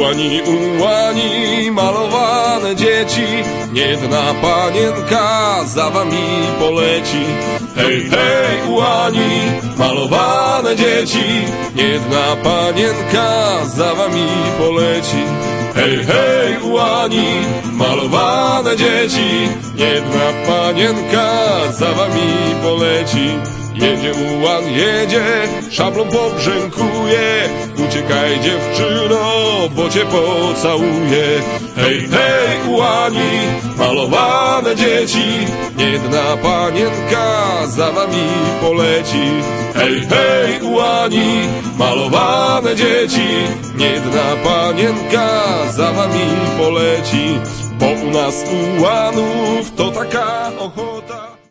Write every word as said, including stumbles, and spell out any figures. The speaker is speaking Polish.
Ułani, ułani, malowane dzieci, jedna panienka za wami poleci. Hej, hej, ułani, malowane dzieci, jedna panienka za wami poleci. Hej, hej, ułani, malowane dzieci, jedna panienka za wami poleci. Jedzie ułan, jedzie, szablą pobrzękuje, uciekaj dziewczyno, bo cię pocałuje. Hej, hej, ułani, malowane dzieci, jedna panienka za wami poleci. Hej, hej, ułani, malowane dzieci, jedna panienka za wami poleci. Bo u nas ułanów to taka ochota.